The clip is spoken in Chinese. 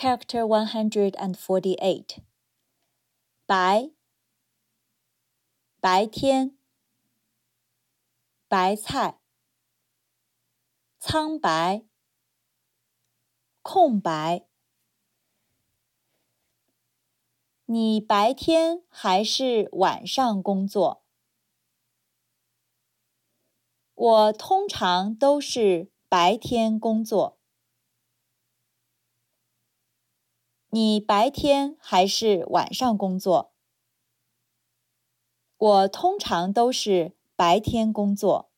Character 148. 白，白天，白菜，苍白，空白。你白天还是晚上工作？我通常都是白天工作。你白天还是晚上工作？我通常都是白天工作。